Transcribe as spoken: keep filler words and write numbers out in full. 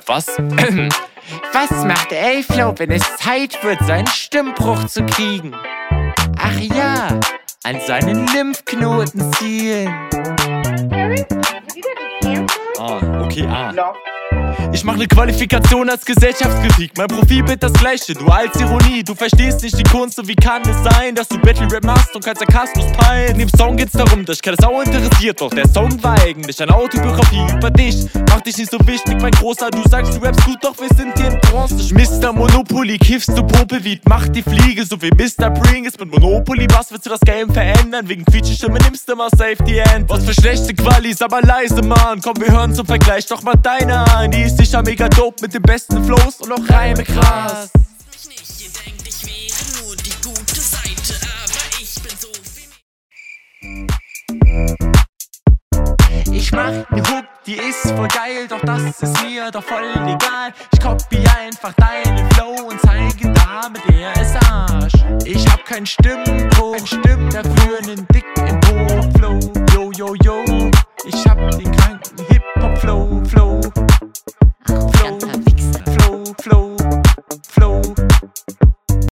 Was? Was macht A-Flow, wenn es Zeit wird, seinen Stimmbruch zu kriegen? Ach ja, an seinen Lymphknoten zielen. Ah, okay, ah. Ich mach ne Qualifikation als Gesellschaftskritik. Mein Profilbild das gleiche, du als Ironie. Du verstehst nicht die Kunst, so wie kann es sein, dass du Battle-Rap machst und kein Sarkasmus peilt. In dem Song geht's darum, dass ich keine Sau interessiert. Doch der Song war eigentlich eine Autobiografie über dich. Mach dich nicht so wichtig, mein Großer. Du sagst, du rappst gut, doch wir sind hier in Bronze. Mister Monopoly, kiffst du Popelweed, mach die Fliege, so wie Mister Pringles mit Monopoly. Was willst du das Game verändern? Wegen Feature-Stimme nimmst du mal Safety End. Was für schlechte Qualis, aber leise, Mann. Komm, wir hören zum Vergleich doch mal deine an. Die ist sicher mega dope mit den besten Flows und auch Reime krass. Ihr denkt, ich wäre nur die gute Seite, aber ich bin so wie Ich mach ne Hook, die ist voll geil, doch das ist mir doch voll egal. Ich copy einfach deinen Flow und zeige damit, er ist Arsch. Ich hab keinen Stimmbruch, kein Stimm dafür nen